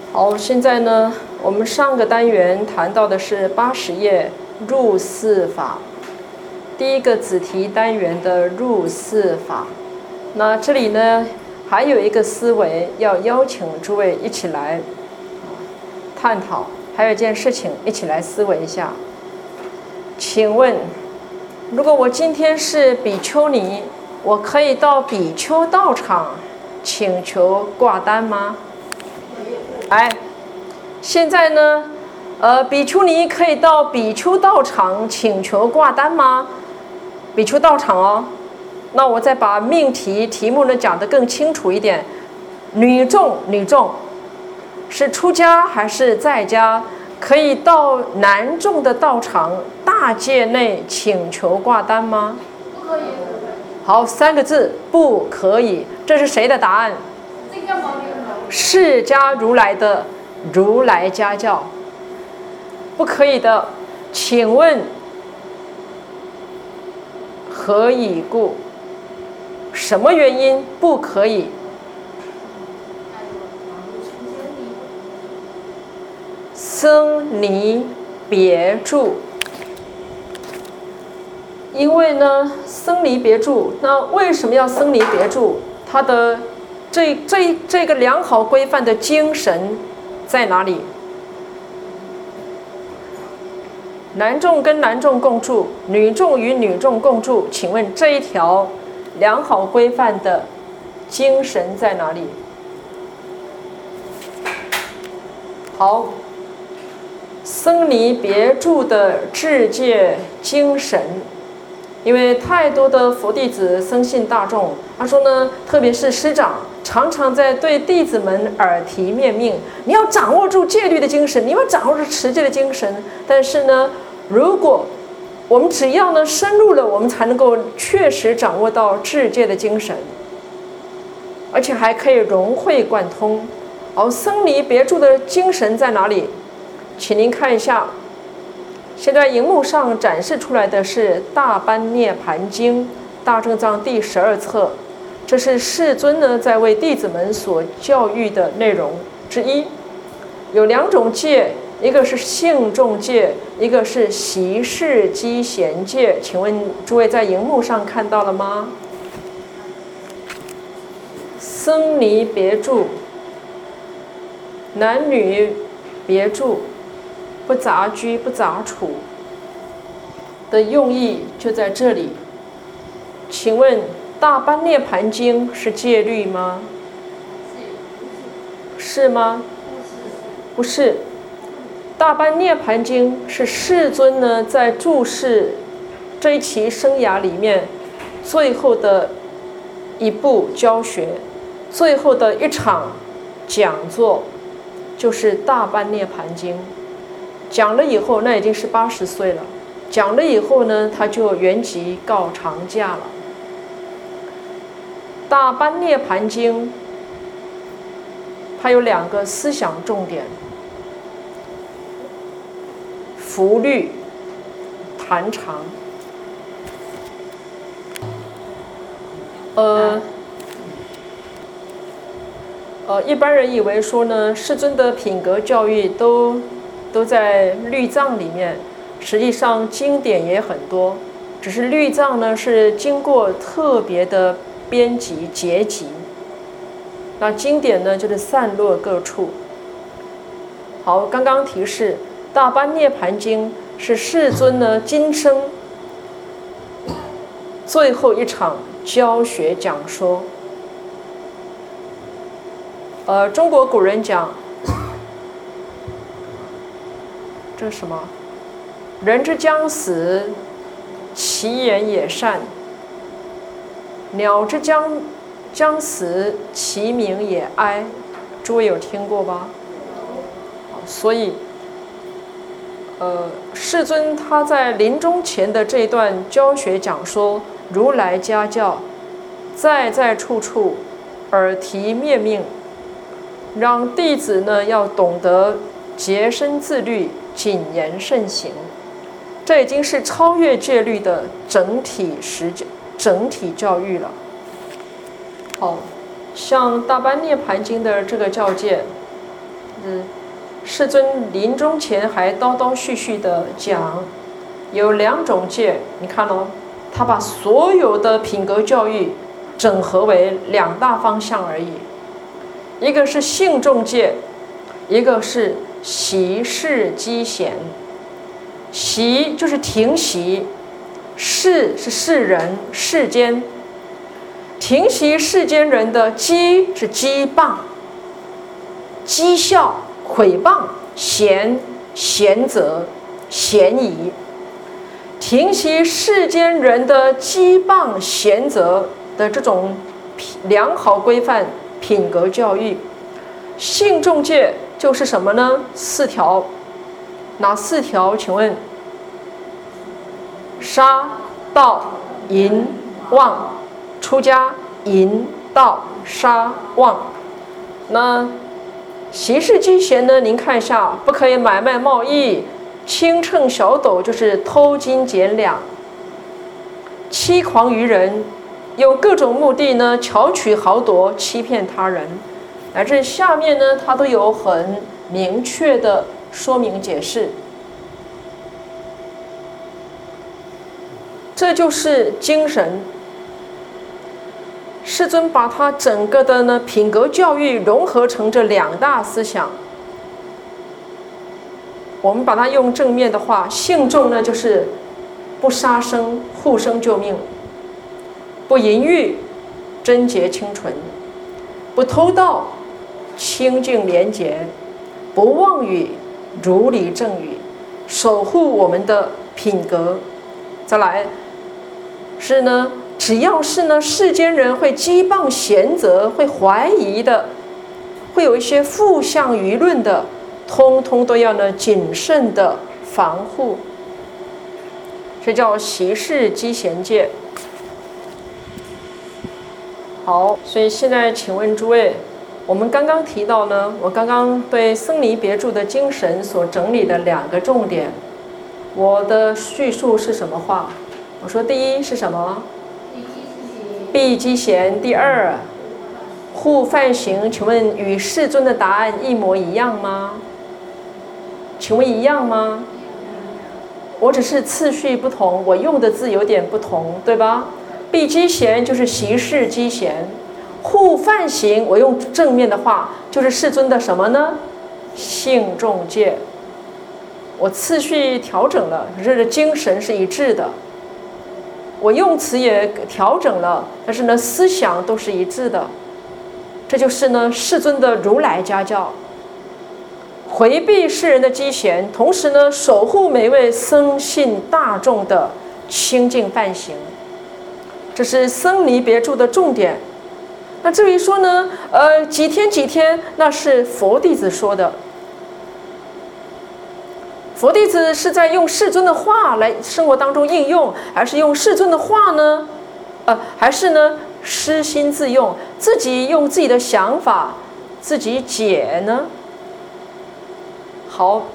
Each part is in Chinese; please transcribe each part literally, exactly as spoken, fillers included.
好，现在呢，我们上个单元谈到的是八十页入世法，第一个子题单元的入世法。那这里呢，还有一个思维要邀请诸位一起来探讨，还有一件事情一起来思维一下。请问，如果我今天是比丘尼，我可以到比丘道场请求挂单吗？哎，现在呢，呃，比丘尼可以到比丘道场请求挂单吗？比丘道场哦，那我再把命题题目呢讲得更清楚一点。女众，女众是出家还是在家？可以到男众的道场大戒内请求挂单吗？ 不可以。 好，三个字，不可以。这是谁的答案？释迦如来的如来家教，不可以的。请问何以故？什么原因不可以？僧尼别住。因为呢，僧尼别住，那为什么要僧尼别住？它的这这这个良好规范的精神在哪里？男众跟男众共住，女众与女众共住，请问这一条良好规范的精神在哪里？好，僧尼别住的智戒精神。因为太多的佛弟子僧信大众，他说呢，特别是师长，常常在对弟子们耳提面命，你要掌握住戒律的精神，你要掌握住持戒的精神。但是呢，如果我们只要呢深入了，我们才能够确实掌握到智戒的精神，而且还可以融会贯通。而僧尼别住的精神在哪里？请您看一下。现在荧幕上展示出来的是《大般涅盘经》大正藏第十二册，这是世尊呢在为弟子们所教育的内容之一。有两种戒，一个是信众戒，一个是习事积贤戒。请问诸位在荧幕上看到了吗？僧尼别住，男女别住。不杂居不杂处的用意就在这里。请问《大般涅盘经》是戒律吗？是吗？不是。《大般涅盘经》是世尊呢在注释这一期生涯里面最后的一部教学，最后的一场讲座，就是《大般涅盘经》。讲了以后，那已经是八十岁了。讲了以后呢，他就圆寂告长假了。《大般涅盘经》它有两个思想重点：福律、谈长。呃。呃，一般人以为说呢，世尊的品格教育都。都在律藏里面，实际上经典也很多，只是律藏呢是经过特别的编辑结集，那经典呢就是散落各处。好，刚刚提示《大般涅盘经》是世尊呢今生最后一场教学讲说。呃，中国古人讲。这是什么？人之将死，其言也善；鸟之将将死，其鸣也哀。诸位有听过吧？所以，呃，世尊他在临终前的这段教学讲说，如来家教，在在处处耳提面命，让弟子呢要懂得洁身自律。谨言慎行，这已经是超越戒律的整体实整体教育了。好，像《大般涅盘经》的这个教戒， 嗯，世尊临终前还叨叨絮絮的讲，有两种戒。你看哦，他把所有的品格教育整合为两大方向而已，一个是信众戒，一个是息事积闲。息就是停息，世是世人世间，停息世间人的积是讥谤、讥笑、毁谤，嫌嫌责、嫌疑。停息世间人的讥谤、嫌责的这种良好规范品格教育。信众戒就是什么呢？四条。哪四条？请问：杀、盗、淫、妄。出家淫、盗、杀、妄。那息事积闲呢？您看一下，不可以买卖贸易，轻秤小斗就是偷斤减两，欺诳于人，有各种目的呢，巧取豪夺，欺骗他人。而这下面呢，它都有很明确的说明解释。这就是精神。世尊把他整个的呢品格教育融合成这两大思想。我们把它用正面的话，信众呢就是不杀生，护生救命；不淫欲，贞洁清纯；不偷盗，清净廉洁；不妄语，如理正语，守护我们的品格。再来是呢，只要是呢世间人会讥谤嫌责，会怀疑的，会有一些负向舆论的，通通都要呢谨慎的防护。这叫息事积闲戒。好，所以现在请问诸位，我们刚刚提到呢，我刚刚对僧尼别注的精神所整理的两个重点，我的叙述是什么话？我说第一是什么？避积闲。第二，护犯行。请问与世尊的答案一模一样吗？请问一样吗？我只是次序不同，我用的字有点不同，对吧？避积闲就是息事积闲，护犯行我用正面的话就是世尊的什么呢？信众戒。我次序调整了，可是精神是一致的。我用词也调整了，但是呢，思想都是一致的。这就是呢，世尊的如来家教，回避世人的积闲，同时呢，守护每位僧信大众的清净梵行。这是僧尼别注的重点。那至于说呢，呃，几天几天，那是佛弟子说的。佛弟子是在用世尊的话来生活当中应用，还是用世尊的话呢？呃，还是呢失心自用，自己用自己的想法自己解呢？好，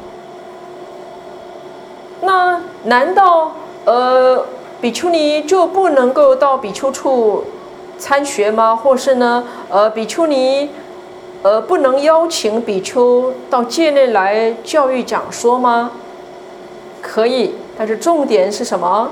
那难道呃比丘尼就不能够到比丘处参学吗？或是呢呃比丘尼呃，不能邀请比丘到戒内来教育讲说吗？可以，但是重点是什么？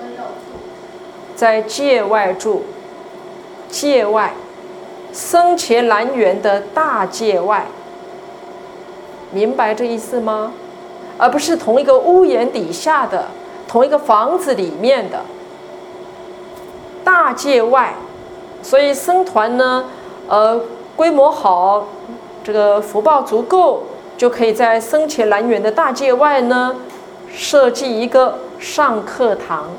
在戒外住，戒外，僧伽蓝园的大戒外，明白这意思吗？而不是同一个屋檐底下的，同一个房子里面的大戒外。所以僧团呢，呃。规模好，这个福报足够，就可以在僧伽蓝园的大戒外呢，设计一个上课堂，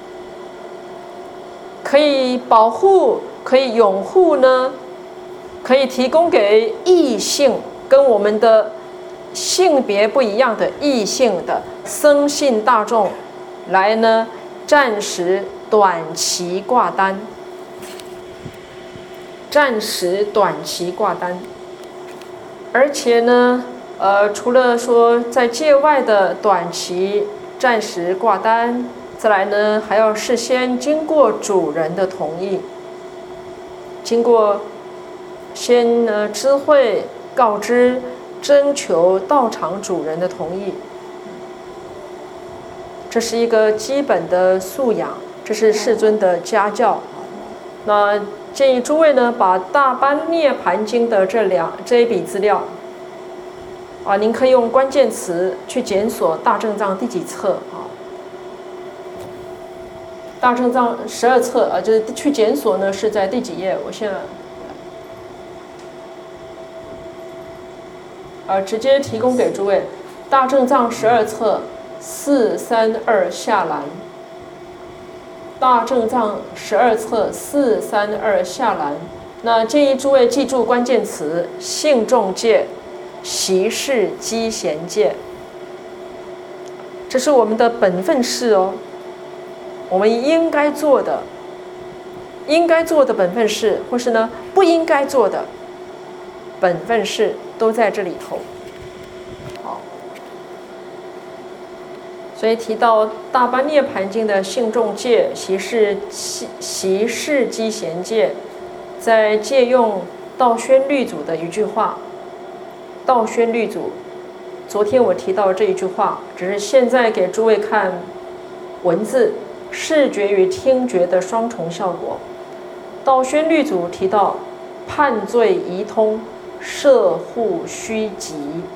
可以保护，可以拥护呢，可以提供给异性跟我们的性别不一样的异性的僧信大众来呢，暂时短期挂单。暂时短期挂单，而且呢，呃，除了说在戒外的短期暂时挂单，再来呢，还要事先经过主人的同意，经过先呢知会告知征求道场主人的同意。这是一个基本的素养，这是世尊的家教。那建议诸位呢，把《大般涅盘经》的这两这一笔资料，啊，您可以用关键词去检索大正藏第几册啊？大正藏十二册啊，就是去检索呢是在第几页？我现在啊，直接提供给诸位，大正藏十二册四三二下栏。大正藏十二册四三二下栏，那建议诸位记住关键词：信众戒、习事积贤戒。这是我们的本分事哦，我们应该做的，应该做的本分事，或是呢不应该做的本分事，都在这里头。所以提到《大般涅盘经》的信众戒、习事习事积贤戒，在借用道宣律祖的一句话。道宣律祖，昨天我提到这一句话，只是现在给诸位看文字，视觉与听觉的双重效果。道宣律祖提到判罪宜通，摄护须急。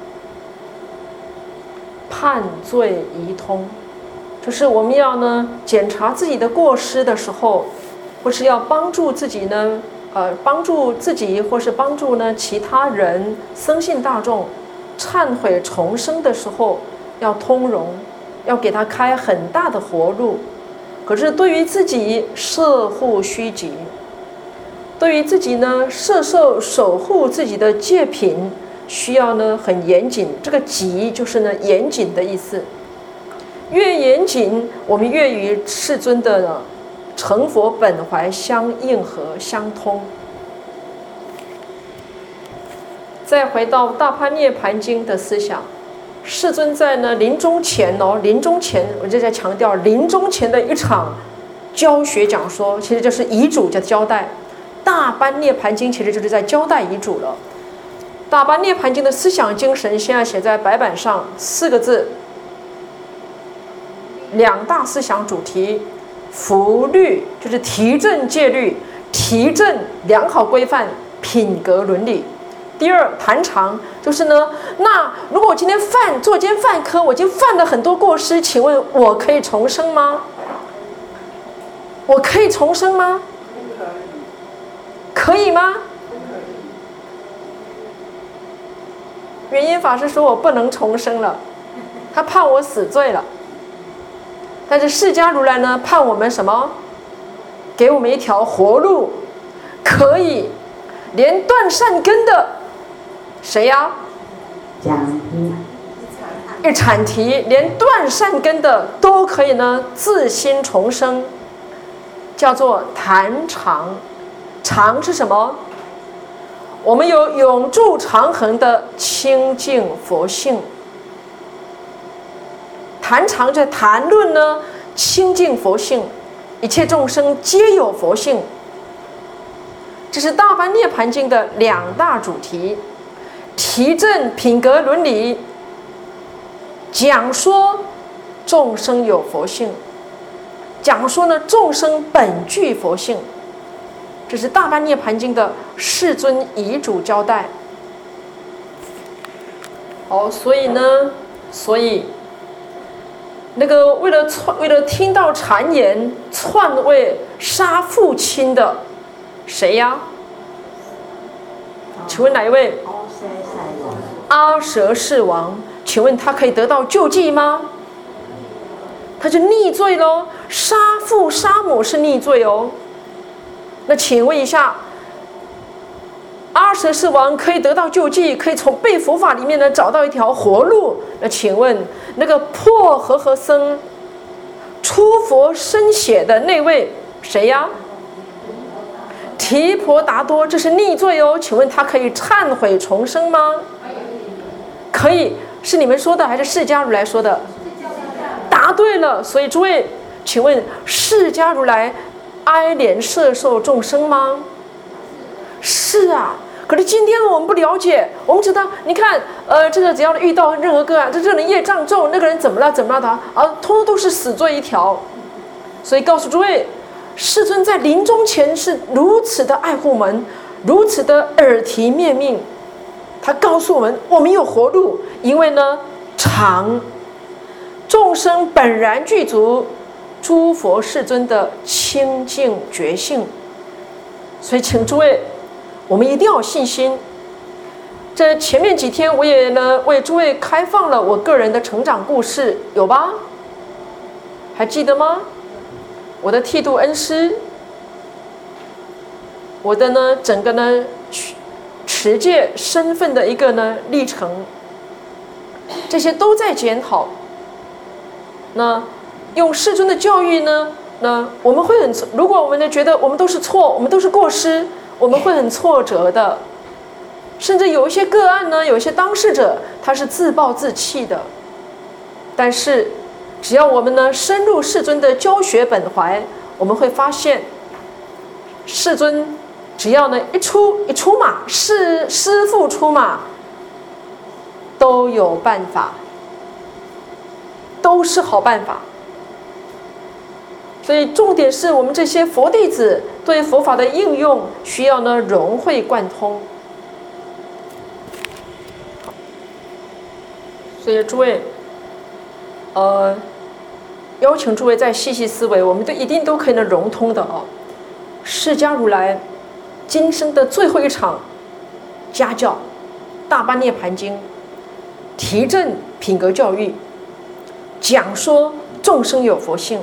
判罪宜通，就是我们要呢检查自己的过失的时候，或是要帮助自己呢，呃，帮助自己或是帮助呢其他人僧信大众忏悔重生的时候，要通融，要给他开很大的活路。可是对于自己摄护须急，对于自己呢摄受守护自己的戒品，需要呢很严谨，这个急就是呢严谨的意思。越严谨，我们越与世尊的呢成佛本怀相应和相通。再回到《大般涅盘经》的思想，世尊在呢临终前哦，临终前我就在强调，临终前的一场教学讲说，其实就是遗嘱的交代。《大般涅盘经》其实就是在交代遗嘱了。大般涅盘经的思想精神现在写在白板上，四个字，两大思想主题：福律就是提振戒律，提振良好规范品格伦理；第二，谈常就是呢，那如果我今天犯作奸犯科，我已经犯了很多过失，请问我可以重生吗？我可以重生吗？可以吗？圆音法师说我不能重生了，他判我死罪了。但是释迦如来呢，判我们什么？给我们一条活路，可以连断善根的谁呀？一阐提，连断善根的都可以呢自心重生，叫做谈常。常是什么？我们有永驻长恒的清净佛性。谈常在谈论呢清净佛性，一切众生皆有佛性。这是《大般涅盘经》的两大主题：提振品格伦理，讲说众生有佛性，讲说呢众生本具佛性。这是《大般涅盘经》的世尊遗嘱交代。好，所以呢，所以那个为了为了听到谗言篡位杀父亲的谁呀？请问哪一位？阿舍世王。请问他可以得到救济吗？他就逆罪喽，杀父杀母是逆罪哦。那请问一下，阿舍世王可以得到救济，可以从背佛法里面呢找到一条活路。那请问那个破和合僧出佛身血的那位谁呀？提婆达多，这是逆罪哦。请问他可以忏悔重生吗？可以，是你们说的还是释迦如来说的？答对了。所以诸位，请问释迦如来哀怜摄受众生吗？是啊， 可是今天我们不了解，我们知道，你看，呃，这个只要遇到任何个案，这这个人业障重，那个人怎么了怎么了的啊，通通都是死罪一条。所以告诉诸位，世尊在临终前是如此的爱护我们，如此的耳提面命。他告诉我们，我们有活路，因为呢，常众生本然具足诸佛世尊的清净觉性。所以，请诸位，我们一定要有信心。这前面几天，我也呢为诸位开放了我个人的成长故事，有吧？还记得吗？我的剃度恩师，我的呢整个呢持戒身份的一个呢历程，这些都在检讨。那用世尊的教育呢？那我们会很，如果我们呢觉得我们都是错，我们都是过失，我们会很挫折的。甚至有一些个案呢，有一些当事者他是自暴自弃的。但是，只要我们呢深入世尊的教学本怀，我们会发现，世尊只要呢一出一出马，师师父出马，都有办法，都是好办法。所以重点是我们这些佛弟子对佛法的应用需要呢融会贯通。所以诸位，呃，邀请诸位再细细思维，我们都一定都可以呢融通的哦。释迦如来今生的最后一场家教《大般涅盘经》，提振品格教育，讲说众生有佛性。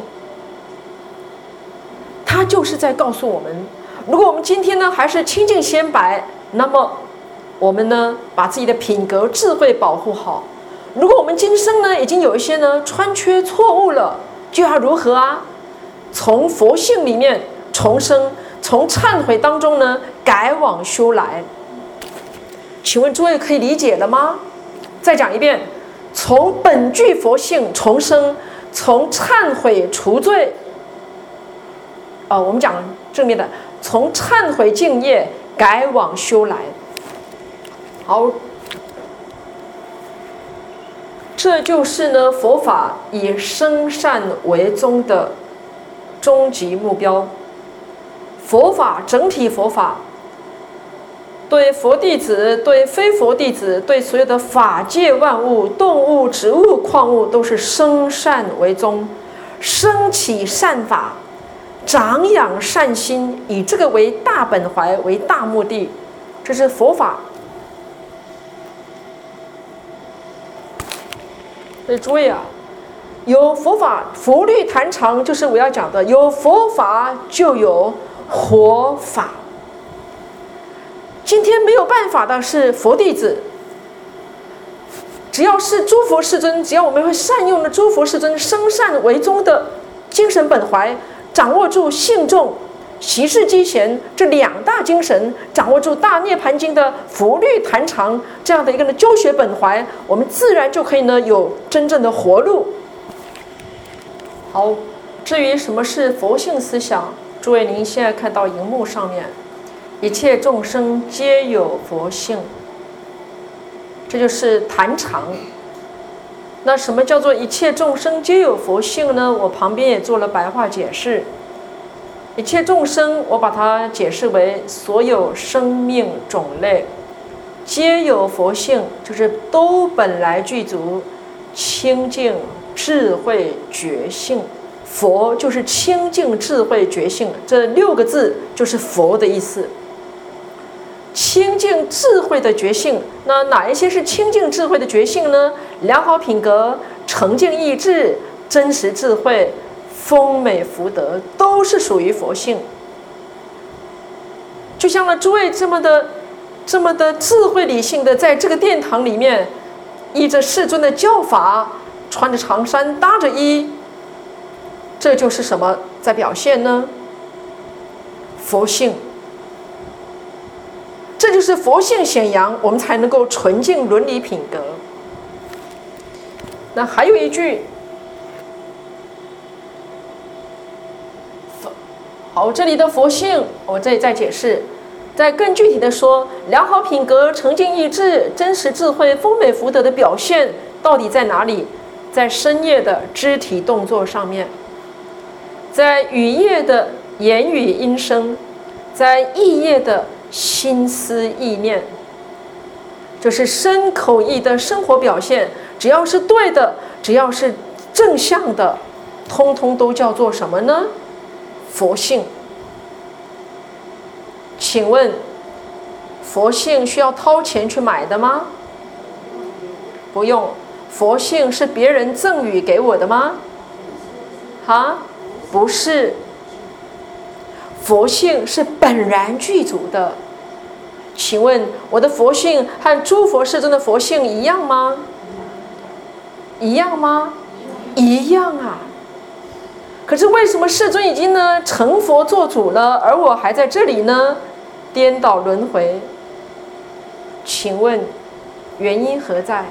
他就是在告诉我们，如果我们今天呢还是清净鲜白，那么我们呢把自己的品格智慧保护好。如果我们今生呢已经有一些呢穿缺错误了，就要如何啊？从佛性里面重生，从忏悔当中呢改往修来。请问诸位可以理解了吗？再讲一遍，从本具佛性重生，从忏悔除罪。啊、呃，我们讲正面的，从忏悔敬业改往修来。好，这就是呢佛法以生善为宗的终极目标。佛法整体佛法，对佛弟子、对非佛弟子、对所有的法界万物、动物、植物、矿物，都是生善为宗，升起善法。长养善心，以这个为大本怀，为大目的，这是佛法。所以诸位啊，有佛法，佛律坛常，就是我要讲的，有佛法就有活法。今天没有办法的是佛弟子，只要是诸佛世尊，只要我们会善用的诸佛世尊生善为宗的精神本怀。掌握住信众、习事积贤这两大精神，掌握住大涅盘经的佛律坛常这样的一个呢教学本怀，我们自然就可以呢有真正的活路。好，至于什么是佛性思想，诸位您现在看到荧幕上面，一切众生皆有佛性，这就是坛常。那什么叫做一切众生皆有佛性呢？我旁边也做了白话解释。一切众生，我把它解释为所有生命种类皆有佛性，就是都本来具足清净智慧觉性。佛就是清净智慧觉性，这六个字就是佛的意思。清净智慧的觉性，那哪一些是清净智慧的觉性呢？良好品格、澄净意志、真实智慧、丰美福德，都是属于佛性。就像呢诸位这么的、这么的智慧理性的，在这个殿堂里面，依着世尊的教法，穿着长衫，搭着衣，这就是什么在表现呢？佛性。这就是佛性显扬，我们才能够纯净伦理品格。那还有一句，好，这里的佛性，我这里再解释， 再更具体的说，良好品格、诚敬意志、真实智慧、丰美福德的表现到底在哪里？在深夜的肢体动作上面，在雨夜的言语音声，在意夜的心思意念，这是身口意的生活表现。只要是对的，只要是正向的，通通都叫做什么呢？佛性。请问，佛性需要掏钱去买的吗？不用。佛性是别人赠予给我的吗？啊，不是。佛性是本然具足的。请问我的佛性和诸佛世尊的佛性一样吗？一样吗？一样啊。可是为什么世尊已经呢成佛做主了，而我还在这里呢？颠倒轮回。请问原因何在？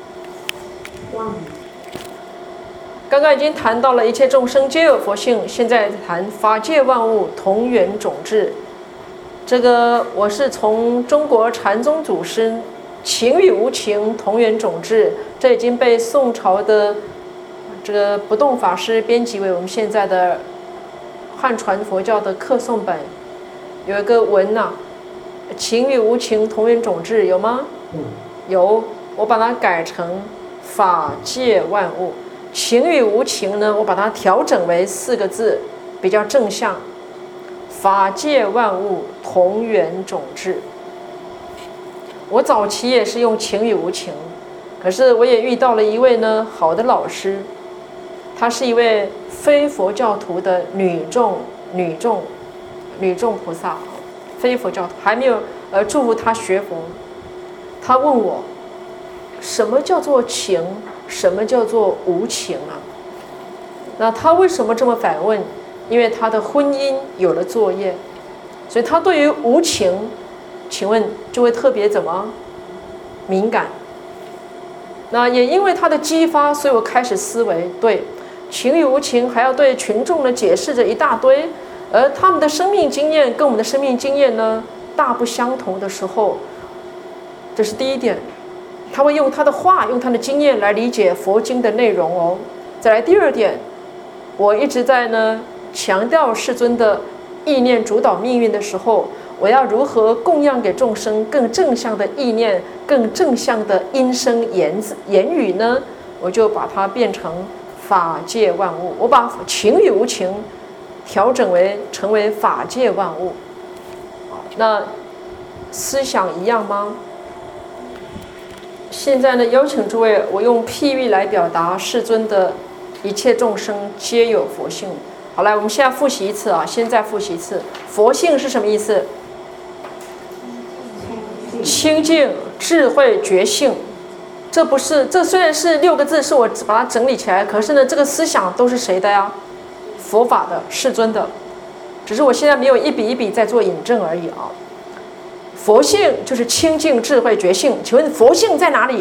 刚刚已经谈到了一切众生皆有佛性，现在谈法界万物同源种智。这个我是从中国禅宗祖师情与无情同源种智，这已经被宋朝的这个不动法师编辑为我们现在的汉传佛教的课诵本。有一个文呐、啊，情与无情同源种智有吗？有，我把它改成法界万物。情与无情呢，我把它调整为四个字，比较正向。法界万物同源种智。我早期也是用情与无情，可是我也遇到了一位呢好的老师，她是一位非佛教徒的女众女众女众菩萨，非佛教徒，还没有呃祝福她学佛。她问我，什么叫做情？什么叫做无情啊？那她为什么这么反问？因为她的婚姻有了作业，所以她对于无情，请问就会特别怎么敏感？那也因为她的激发，所以我开始思维，对情与无情还要对群众呢解释着一大堆，而他们的生命经验跟我们的生命经验呢大不相同的时候，这是第一点。他会用他的话，用他的经验来理解佛经的内容哦。再来第二点，我一直在呢强调世尊的意念主导命运的时候，我要如何供养给众生更正向的意念、更正向的音声言字言语呢？我就把它变成法界万物，我把情与无情调整为成为法界万物。那思想一样吗？现在呢，邀请诸位，我用譬喻来表达世尊的一切众生皆有佛性。好，来，我们现在复习一次啊，现在复习一次，佛性是什么意思？清净、智慧、觉性。这不是，这虽然是六个字，是我把它整理起来，可是呢，这个思想都是谁的呀？佛法的，世尊的。只是我现在没有一笔一笔在做引证而已啊。佛性就是清净、智慧、觉性。请问佛性在哪里？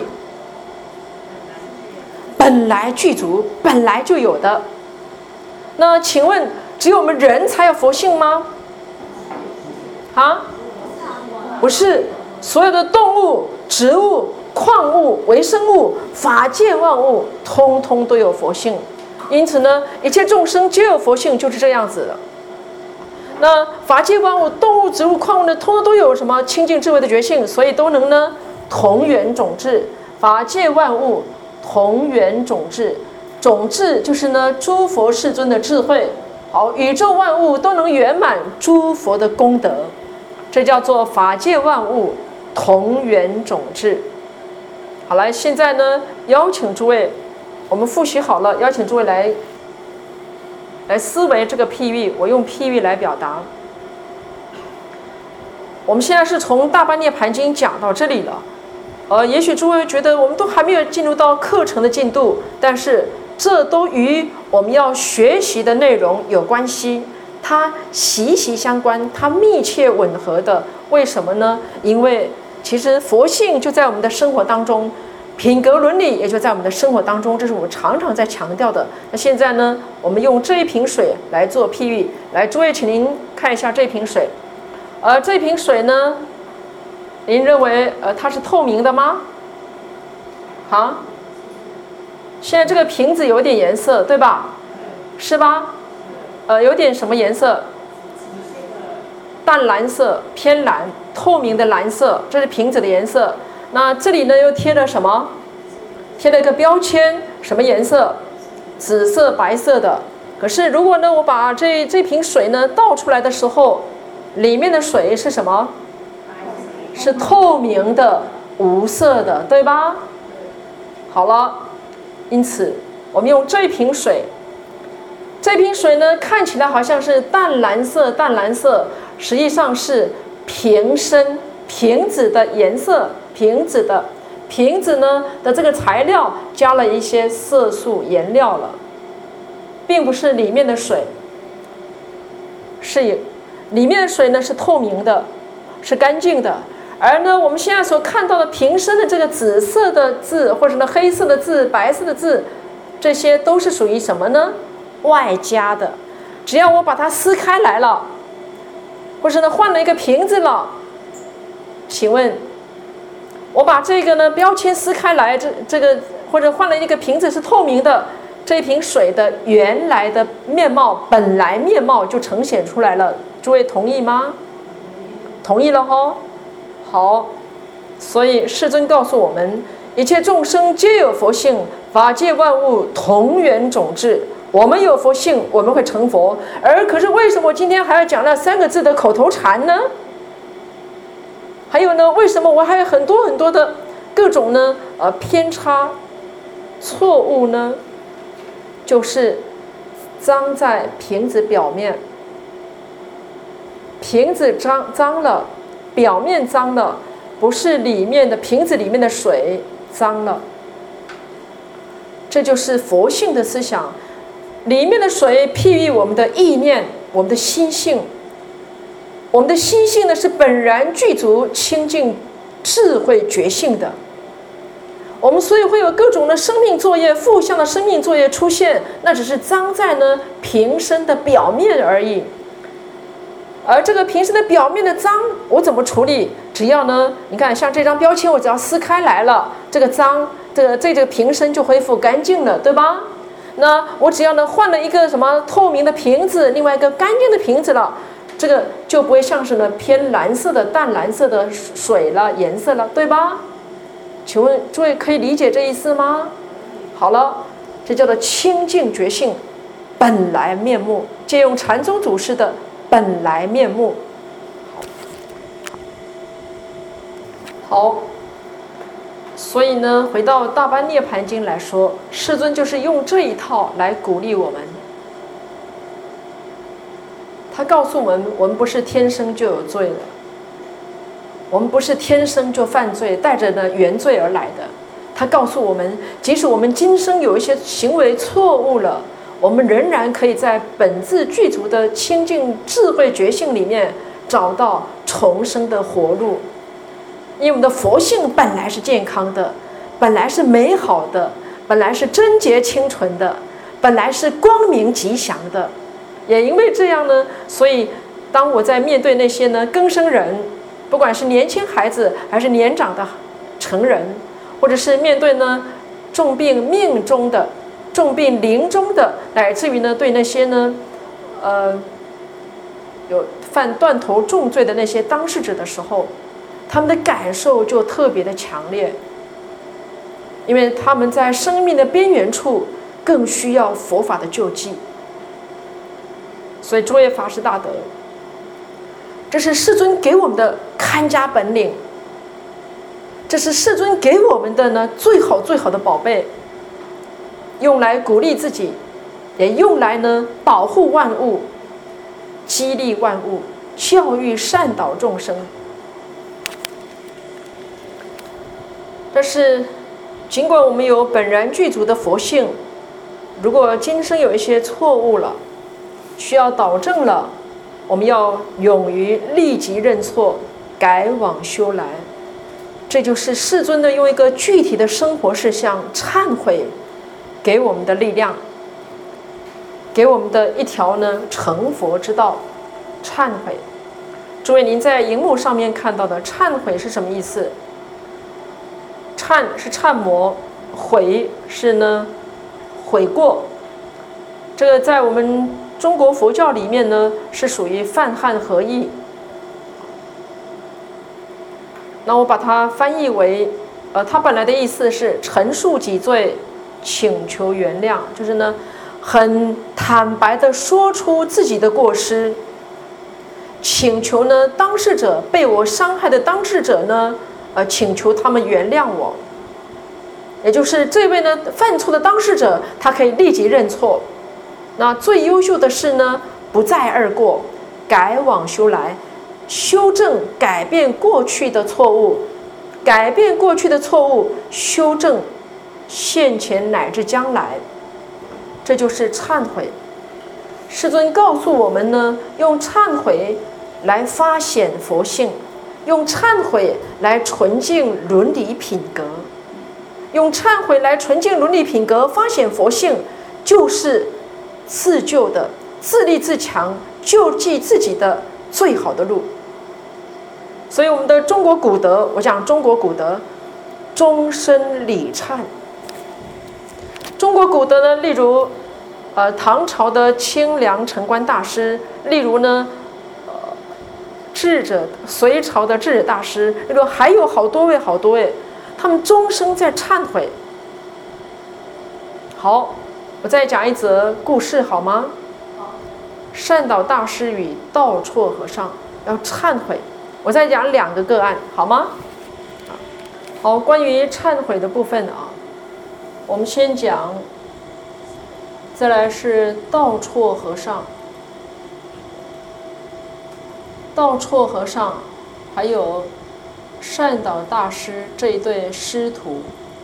本来具足，本来就有的。那请问，只有我们人才有佛性吗？啊？不是，所有的动物、植物、矿物、微生物、法界万物，通通都有佛性。因此呢，一切众生皆有佛性，就是这样子的。那法界万物，动物、植物、矿物呢，通通都有什么清净智慧的觉性，所以都能呢同源种智。法界万物同源种智，种智就是呢诸佛世尊的智慧。好，宇宙万物都能圆满诸佛的功德，这叫做法界万物同源种智。好，来，现在呢邀请诸位，我们复习好了，邀请诸位来。来思维这个譬喻，我用譬喻来表达。我们现在是从《大般涅盘经》讲到这里了，呃，也许诸位觉得我们都还没有进入到课程的进度，但是这都与我们要学习的内容有关系，它息息相关，它密切吻合的。为什么呢？因为其实佛性就在我们的生活当中。品格伦理也就在我们的生活当中，这是我们常常在强调的。那现在呢，我们用这一瓶水来做譬喻。来，诸位，请您看一下这瓶水。 而这瓶水呢，您认为呃它是透明的吗？啊？现在这个瓶子有点颜色，对吧？是吧？呃，有点什么颜色？淡蓝色，偏蓝，透明的蓝色，这是瓶子的颜色。那这里呢又贴了什么？贴了一个标签，什么颜色？紫色、白色的。可是如果呢，我把这这瓶水呢倒出来的时候，里面的水是什么？是透明的、无色的，对吧？好了，因此我们用这瓶水，这瓶水呢看起来好像是淡蓝色，淡蓝色，实际上是瓶身、瓶子的颜色，瓶子的瓶子呢的这个材料加了一些色素颜料了，并不是里面的水，是里面的水呢是透明的，是干净的。而呢，我们现在所看到的瓶身的这个紫色的字，或者呢黑色的字、白色的字，这些都是属于什么呢？外加的。只要我把它撕开来了，或是呢换了一个瓶子了，请问，我把这个呢标签撕开来，这这个或者换了一个瓶子是透明的，这瓶水的原来的面貌，本来面貌就呈现出来了。诸位同意吗？同意了吼。好，所以世尊告诉我们，一切众生皆有佛性，法界万物同源种智。我们有佛性，我们会成佛。而可是为什么今天还要讲那三个字的口头禅呢？还有呢，为什么我还有很多很多的各种呢呃偏差、错误呢？就是脏在瓶子表面，瓶子脏脏了。表面脏了，不是里面的瓶子里面的水脏了。这就是佛性的思想，里面的水譬喻我们的意念，我们的心性。我们的心性呢是本然具足清净智慧觉性的。我们所以会有各种的生命作业，负向的生命作业出现，那只是脏在呢瓶身的表面而已。而这个瓶身的表面的脏，我怎么处理？只要呢，你看像这张标签，我只要撕开来了，这个脏，这个这这个瓶身就恢复干净了，对吧？那我只要呢换了一个什么透明的瓶子，另外一个干净的瓶子了，这个就不会像是呢偏蓝色的、淡蓝色的水了颜色了，对吧？请问诸位可以理解这意思吗？好了，这叫做清净觉性，本来面目，借用禅宗祖师的。本来面目。好，所以呢，回到《大般涅盘经》来说，世尊就是用这一套来鼓励我们。他告诉我们，我们不是天生就有罪的，我们不是天生就犯罪，带着呢原罪而来的。他告诉我们，即使我们今生有一些行为错误了，我们仍然可以在本自具足的清净智慧觉性里面找到重生的活路。因为我们的佛性本来是健康的，本来是美好的，本来是贞洁清纯的，本来是光明吉祥的。也因为这样呢，所以当我在面对那些呢更生人，不管是年轻孩子还是年长的成人，或者是面对呢重病命中的重病临终的，乃至于呢对那些呢呃有犯断头重罪的那些当事者的时候，他们的感受就特别的强烈，因为他们在生命的边缘处更需要佛法的救济。所以诸位法师大德，这是世尊给我们的看家本领，这是世尊给我们的呢最好最好的宝贝，用来鼓励自己，也用来呢保护万物，激励万物，教育善导众生。但是尽管我们有本然具足的佛性，如果今生有一些错误了，需要导正了，我们要勇于立即认错，改往修来。这就是世尊的用一个具体的生活事项忏悔给我们的力量，给我们的一条呢成佛之道。忏悔， 诸位，您在荧幕上面看到的忏悔是什么意思？忏是忏魔，悔是呢悔过。这个在我们中国佛教里面呢，是属于泛汉合译。那我把它翻译为，呃，它本来的意思是陈述己罪，请求原谅，就是呢，很坦白的说出自己的过失，请求呢当事者被我伤害的当事者呢，呃，请求他们原谅我。也就是这位呢犯错的当事者，他可以立即认错。那最优秀的是呢，不再而过，改往修来。修正、改变过去的错误，改变过去的错误，修正现前乃至将来，这就是忏悔。世尊告诉我们呢，用忏悔来发显佛性，用忏悔来纯净伦理品格，用忏悔来纯净伦理品格，发显佛性，就是自救的、自立自强、救济自己的最好的路。所以我们的中国古德，我讲中国古德，终身礼忏。中国古德呢，例如，呃，唐朝的清凉城关大师，例如呢，呃，智者，隋朝的智者大师，例如还有好多位好多位，他们终生在忏悔。好，我再讲一则故事好吗？善导大师与道绰和尚要忏悔。我再讲两个个案，好吗？好，关于忏悔的部分啊，我们先讲，再来是道绰和尚，道绰和尚，还有善导大师这一对师徒。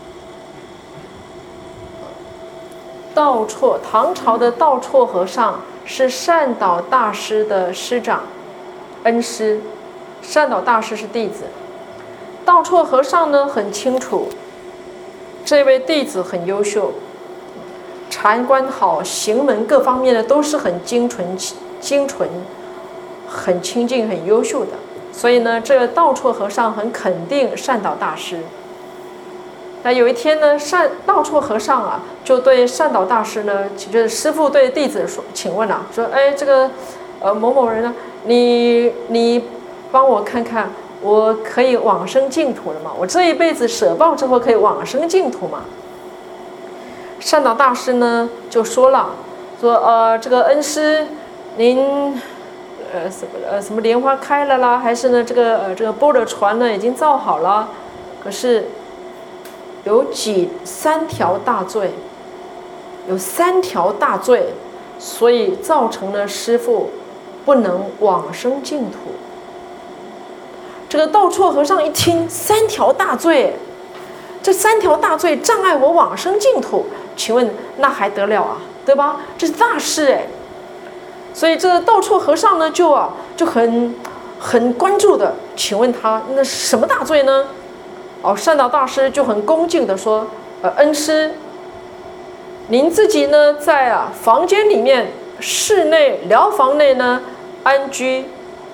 道绰，唐朝的道绰和尚是善导大师的师长、恩师。善导大师是弟子，道绰和尚呢很清楚，这位弟子很优秀，禅观好，行门各方面呢都是很精纯、精纯、很清净、很优秀的。所以呢，这个道绰和尚很肯定善导大师。那有一天呢，善道绰和尚啊，就对善导大师呢，就是师父对弟子说：“请问啊，说，哎，这个，呃，某某人呢，你你。”帮我看看，我可以往生净土了吗？我这一辈子舍报之后可以往生净土吗？善导大师呢就说了，说呃这个恩师，您呃什么呃什么莲花开了啦，还是呢这个呃这个般若船呢已经造好了，可是有几三条大罪，有三条大罪，所以造成了师父不能往生净土。这个道绰和尚一听，三条大罪，这三条大罪障碍我往生净土，请问那还得了啊，对吧？这是大事哎。所以这道绰和尚呢，就啊就很很关注的，请问他那是什么大罪呢？哦，善导大师就很恭敬的说，呃，恩师，您自己呢在啊房间里面，室内疗房内呢安居。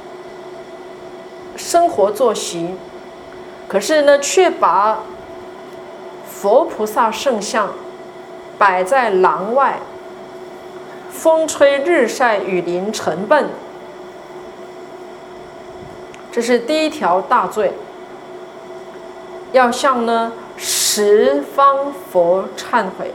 生活作息，可是呢，却把佛菩萨圣像摆在廊外，风吹日晒雨淋尘奔，这是第一条大罪。要向呢十方佛忏悔。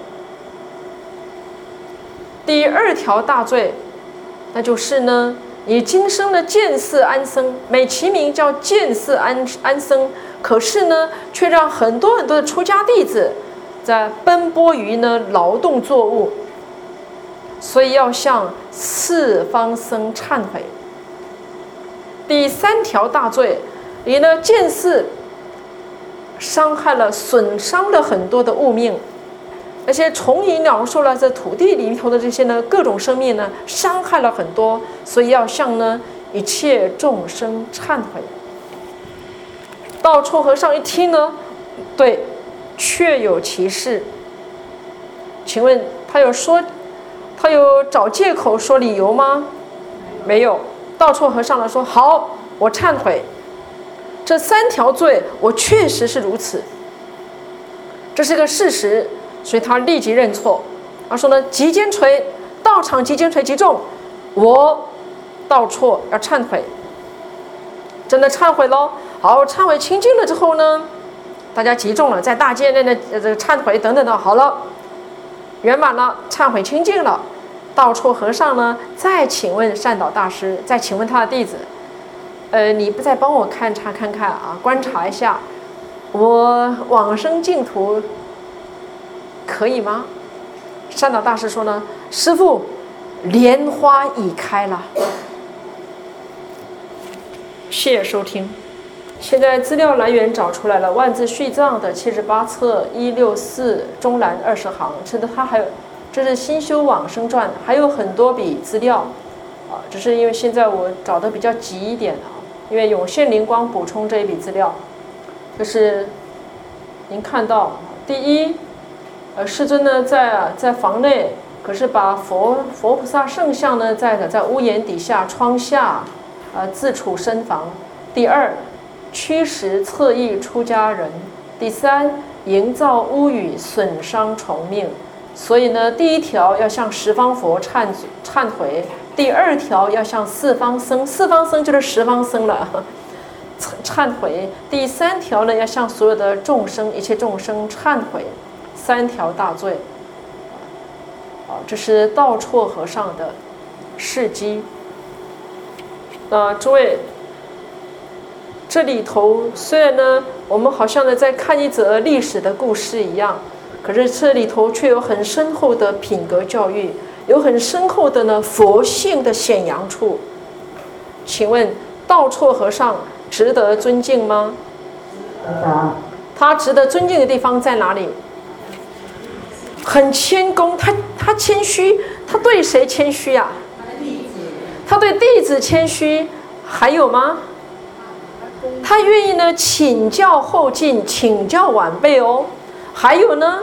第二条大罪，那就是呢。你今生的见寺安僧，美其名叫见寺安安僧，可是呢，却让很多很多的出家弟子在奔波于呢劳动作物，所以要向四方僧忏悔。第三条大罪，你呢见寺伤害了、损伤了很多的物命。那些虫蚁鸟兽了，在土地里头的这些呢各种生命呢，伤害了很多，所以要向呢一切众生忏悔。道绰和尚一听呢，对，确有其事。请问他有说，他有找借口说理由吗？没有。道绰和尚呢说：“好， 我忏悔，这三条罪我确实是如此，这是个事实，所以他立即认错。他说呢，击肩锤，道场击肩锤击中，我道错要忏悔，真的忏悔咯。好，忏悔清净了之后呢，大家击中了，在大戒内的这个忏悔等等的，好了，圆满了，忏悔清净了。道错和尚呢，再请问善导大师，再请问他的弟子，呃，你不再帮我勘察看看啊，观察一下，我往生净土可以吗？善导大师说呢，师父，莲花已开了。谢谢收听。现在资料来源找出来了，万字续藏的七十八册一六四中栏二十行，这的它还有，这是新修往生传，还有很多笔资料，啊，只是因为现在我找的比较急一点啊，因为永现灵光补充这一笔资料，就是您看到，第一，呃，世尊呢在在房内，可是把佛佛菩萨圣像呢在在屋檐底下窗下，呃，自处身房。第二，驱使侧翼出家人。第三，营造屋宇，损伤重命。所以呢，第一条要向十方佛忏忏悔，第二条要向四方僧，四方僧就是十方僧了，忏悔。第三条呢，要向所有的众生，一切众生忏悔，三条大罪。啊，这是道绰和尚的事迹。那诸位，这里头虽然呢，我们好像呢在看一则历史的故事一样，可是这里头却有很深厚的品格教育，有很深厚的呢佛性的显扬处。请问道绰和尚值得尊敬吗？他值得尊敬的地方在哪里？很谦恭，他他谦虚，他对谁谦虚啊？他对弟子谦虚，还有吗？他愿意呢请教后进，请教晚辈哦。还有呢，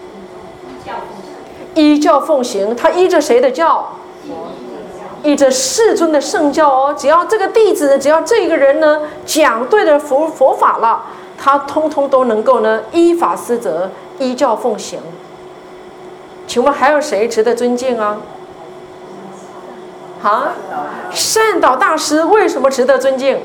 依教奉行，他依着谁的教？依着世尊的圣教哦。只要这个弟子，只要这个人呢讲对了佛佛法了，他通通都能够呢依法施责，依教奉行。请问还有谁值得尊敬啊？啊，善导大师为什么值得尊敬？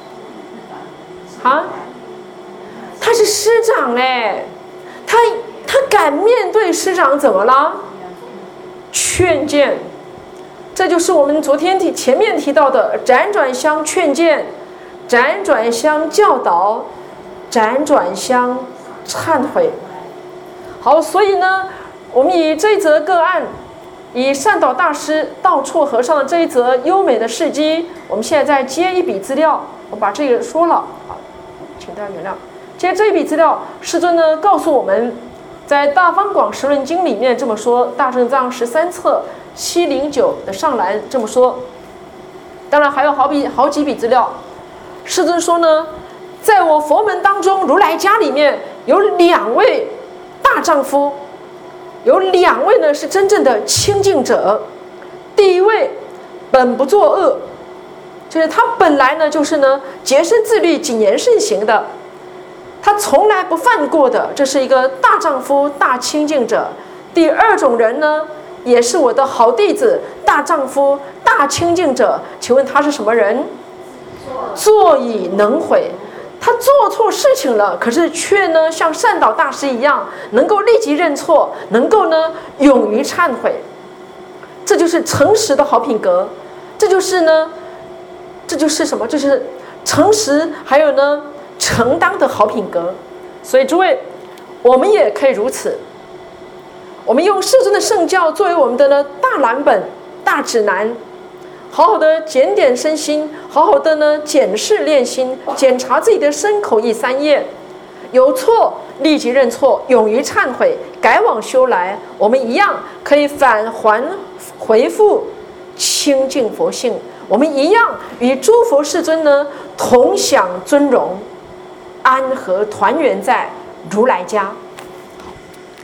啊，他是师长嘞，他他敢面对师长，怎么了？劝谏，这就是我们昨天提前面提到的辗转相劝谏，辗转相教导，辗转相忏悔。好，所以呢，我们以这一则个案，以善导大师道绰和尚的这一则优美的事迹，我们现在再接一笔资料，我把这个说了，好，请大家原谅。接这一笔资料，世尊呢告诉我们，在《大方广实论经》里面这么说，《大正藏》十三册七零九的上栏这么说。当然还有好笔好几笔资料，世尊说呢，在我佛门当中，如来家里面有两位大丈夫。有两位呢是真正的清净者，第一位本不作恶，就是他本来呢就是呢洁身自律、谨言慎行的，他从来不犯过的，这是一个大丈夫、大清净者。第二种人呢，也是我的好弟子，大丈夫、大清净者。请问他是什么人？坐以能悔。他做错事情了，可是却呢像善导大师一样，能够立即认错，能够呢勇于忏悔。这就是诚实的好品格，这就是呢，这就是什么？就是诚实，还有呢承担的好品格。所以诸位，我们也可以如此。我们用世尊的圣教作为我们的呢大蓝本、大指南。好好的检点身心，好好的呢检视练心，检查自己的身口意三业，有错立即认错，勇于忏悔，改往修来，我们一样可以返还回复清净佛性，我们一样与诸佛世尊呢同享尊荣，安和团圆在如来家。